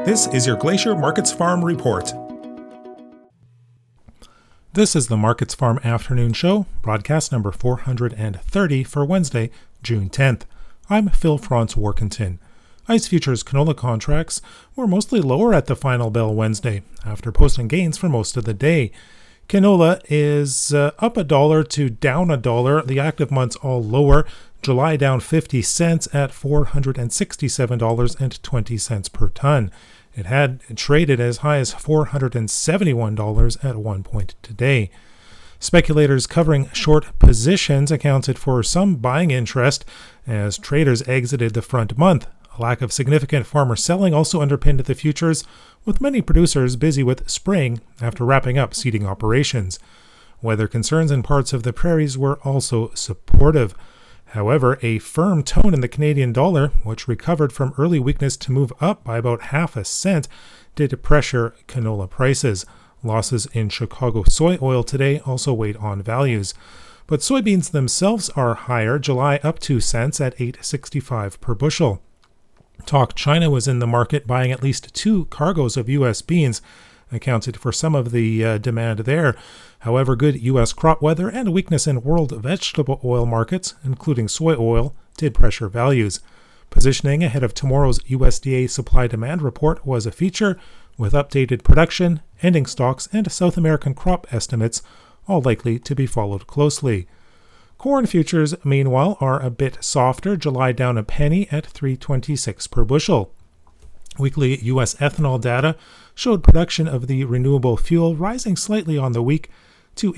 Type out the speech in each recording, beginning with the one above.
This is your Glacier Markets Farm Report. This is the Markets Farm Afternoon Show, broadcast number 430 for Wednesday, June 10th. I'm Phil Franz Workington. ICE futures canola contracts were mostly lower at the final bell Wednesday, after posting gains for most of the day. Canola is up $1 to down $1. The active months all lower. July down 50 cents at $467.20 per ton. It had traded as high as $471 at one point today. Speculators covering short positions accounted for some buying interest as traders exited the front month. A lack of significant farmer selling also underpinned the futures, with many producers busy with spraying after wrapping up seeding operations. Weather concerns in parts of the prairies were also supportive. However, a firm tone in the Canadian dollar, which recovered from early weakness to move up by about half a cent, did pressure canola prices. Losses in Chicago soy oil today also weighed on values. But soybeans themselves are higher, July up 2 cents at $8.65 per bushel. Talk China was in the market buying at least 2 cargoes of U.S. beans, accounted for some of the demand there. However, good U.S. crop weather and weakness in world vegetable oil markets, including soy oil, did pressure values. Positioning ahead of tomorrow's USDA supply-demand report was a feature, with updated production, ending stocks, and South American crop estimates all likely to be followed closely. Corn futures, meanwhile, are a bit softer, July down a penny at $3.26 per bushel. Weekly U.S. ethanol data showed production of the renewable fuel rising slightly on the week to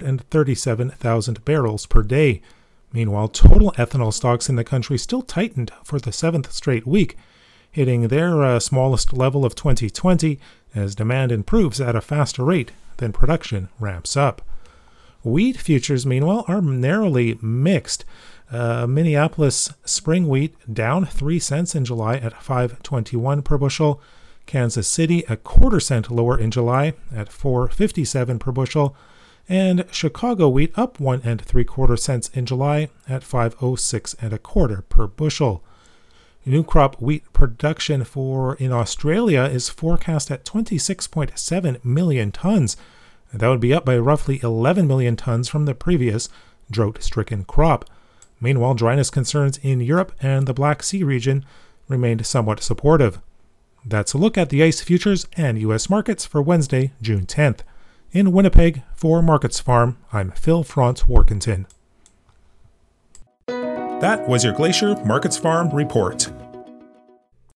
837,000 barrels per day. Meanwhile, total ethanol stocks in the country still tightened for the 7th straight week, hitting their smallest level of 2020 as demand improves at a faster rate than production ramps up. Wheat futures, meanwhile, are narrowly mixed. Minneapolis spring wheat down 3 cents in July at $5.21 per bushel. Kansas City a quarter cent lower in July at $4.57 per bushel. And Chicago wheat up 1 3/4 cents in July at $5.06 1/4 per bushel. New crop wheat production in Australia is forecast at 26.7 million tons. That would be up by roughly 11 million tons from the previous drought-stricken crop. Meanwhile, dryness concerns in Europe and the Black Sea region remained somewhat supportive. That's a look at the ICE futures and U.S. markets for Wednesday, June 10th. In Winnipeg, for Markets Farm, I'm Phil Franz Workington. That was your Glacier Markets Farm Report.